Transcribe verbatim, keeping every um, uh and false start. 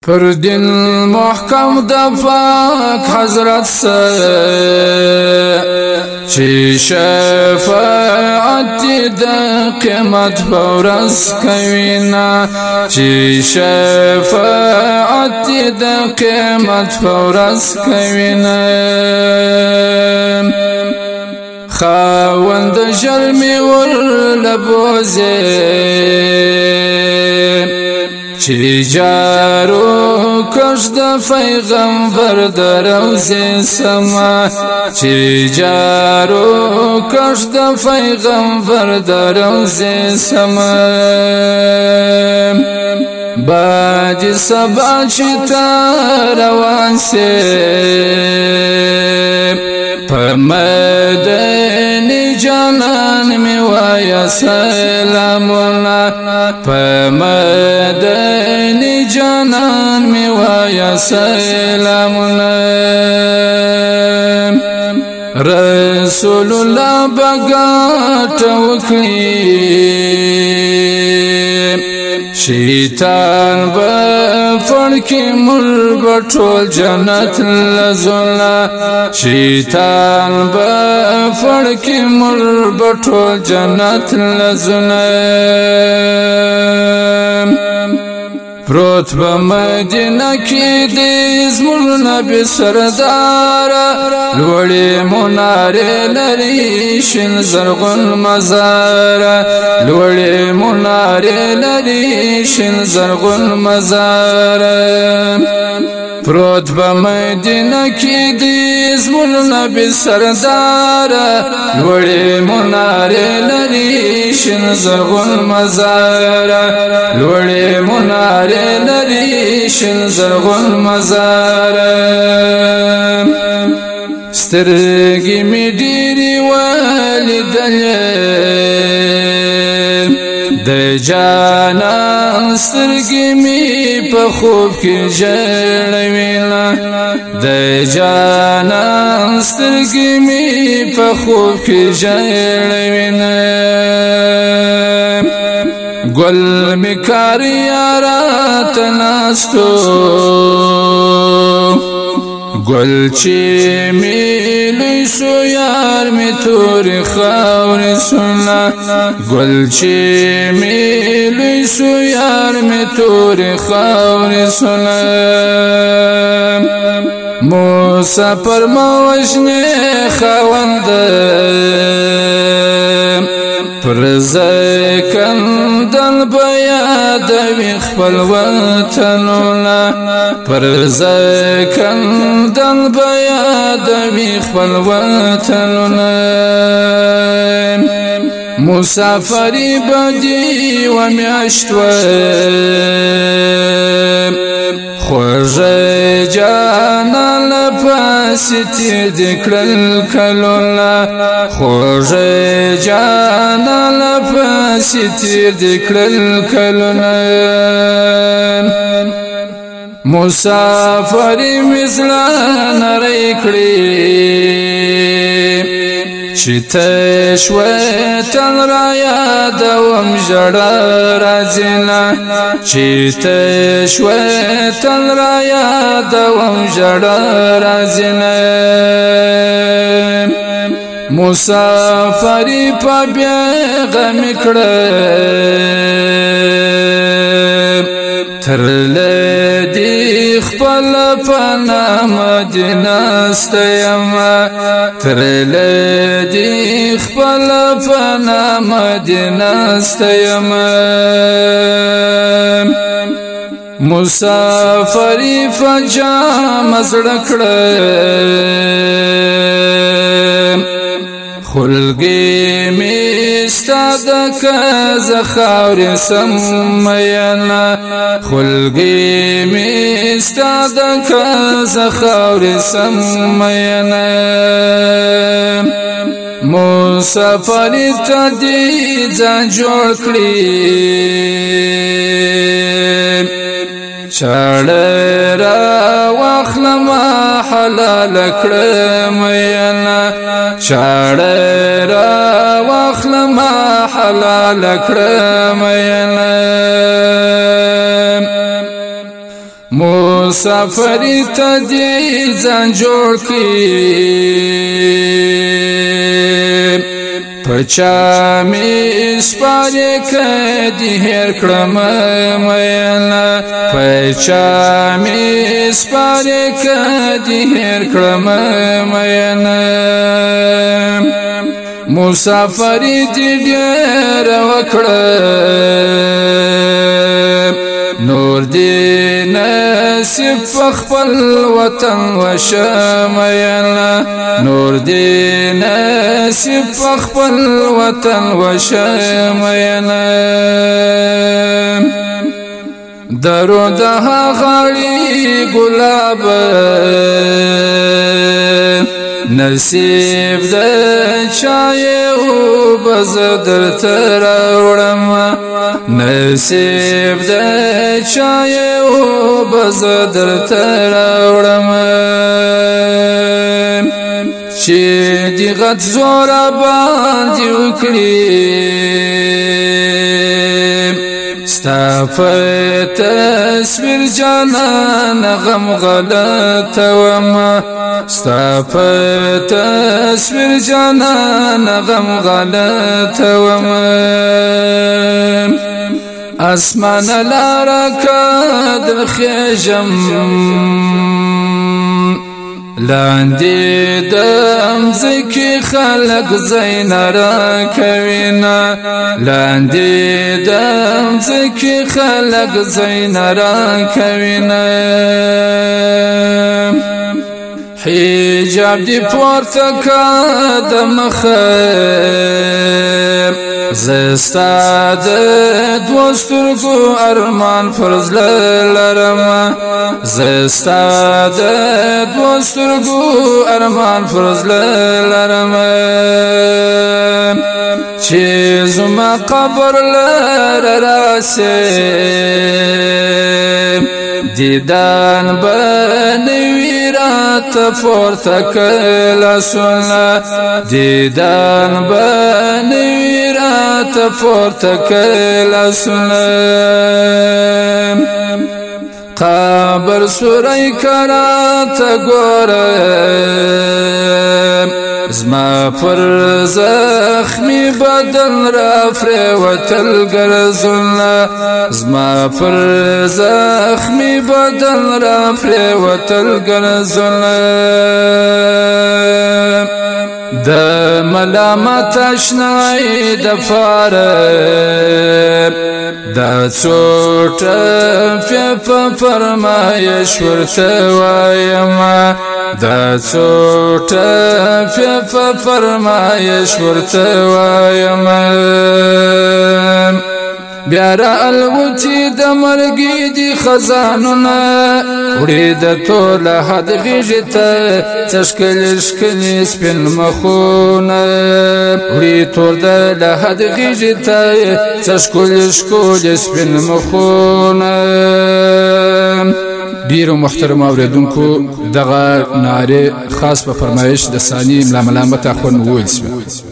پر دل محکم د پاک حضرت سره چی شفاعت د قیامت پورس کوینا چی شفاعت د قیامت پورس کوینا خاوند جرمی ور لبوزه چی جارو کش د پیغمبر در روزی سما چی جارو کش د پیغمبر در روزی سما باج سبا چی تا روان سی پمدنی جانان می وایا سلامونا پمدنی جانان می وایا سلامونا رسول الله بغات وکړي شیطان بفړ کې مر بټول جنت لزولا شیطان بفړ کې مر بټول جنت لزولا پروت با مدینه کی دیز مول نبی سردار لوڑی مناره لری شن زرغن مزار لوڑی مناره لری شن زرغن مزار پروت با مدینه کی دیز مول نبی سردار لوڑی مناره لری شن زرغن مزار لوڑی مناره لری شن زرغن مزار سترگی می دیری والدلی د جانان سترگی می په خوب کی جړوینا د جانان سترگی می په خوب کی جړوینا گل می کاری یارات ناستو گل چی میلی شو یار می توری خاوری سنا گل چی میلی شو یار می توری خاوری سنا موسیٰ پر موجنی خواند پر زکندن بیاد ویخپل وطنونا پر زکندن بیاد ویخپل وطنونا مسافری بدی و میاشتو خوژ جانا لپاسی تیر دکرل کلونا خوژ جانا لپاسی تیر دکرل کلونا مسافری مثلا نریکڑی چی تشویتن را یادوم جڑا رازینا چی تشویتن را یادوم جڑا رازینا مسافری پا بیغم کڑم ترلی خپل پنا مدینه استیما ترلی خپل پنا مدینه استیما مسافری فجام سړکړه خلگی میستاد کز خاور سمینا خلگی میستاد کز خاور سمینا مسافری تا دی ځان جوړ کړی چاړه را واخلما حلال کړم ینا چاړه را واخلما حلال کړم ینا مسافری ته دې ځان جوړ کړي پچا می سپاره کدي هر کړم مینا پچا می سپاره کدي هر کړم مینا مسافری دې ډېر وکړه نور دې نصیب خپل وطن وشمینا نور دې نصیب خپل وطن وشمینا درو ده غړي ګلاب نصیب د چای او بزدر تر وړم نصیب د چای او بزدر تر وړم چې دی غت زور باندې وکړي ستا په تصویر جانان غم غلط وما ستا په تصویر جانان غم غلط وما اسمان لارا کدر خیجم لاندې دم زکی خلق زینرا کوینا لاندې دم زکی خلق زینرا کوینا حجاب دی پورته کدم خیر زستا د دوسترګو ارمان فرض لرم زستا د دوسترګو ارمان فرض لرم چې زما قبر لر راسه دیدان بنوی رات پورته کلا سنا دیدان بنوی رات پورته کلا سنا قبر سوری کرات گورم زما پر زخمی بدن را فریوتل گرزونا زما پر زخمی بدن را فریوتل گرزونا د ملامت اشنای د فاره دا څوټ په فرمایش ورته وایم دا څوټ په فرمایش ورته وایم بیا را الوتی د مرګي دي خزانونه وړي د ټول حد غیږته تشکل شکل سپین مخونه وړي ټول د حد غیږته تشکل شکل سپین مخونه ډیرو محترم اوریدونکو دغه ناره خاص په فرمایش د ثاني ملا ملامت اخوند وویل